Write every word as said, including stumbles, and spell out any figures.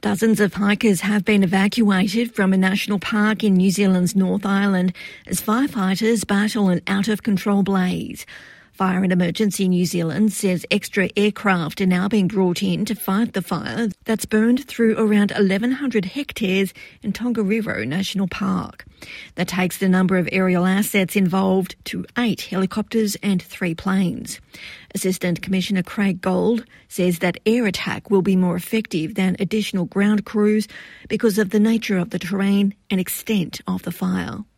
Dozens of hikers have been evacuated from a national park in New Zealand's North Island as firefighters battle an out-of-control blaze. Fire and Emergency New Zealand says extra aircraft are now being brought in to fight the fire that's burned through around eleven hundred hectares in Tongariro National Park. That takes the number of aerial assets involved to eight helicopters and three planes. Assistant Commissioner Craig Gold says that air attack will be more effective than additional ground crews because of the nature of the terrain and extent of the fire.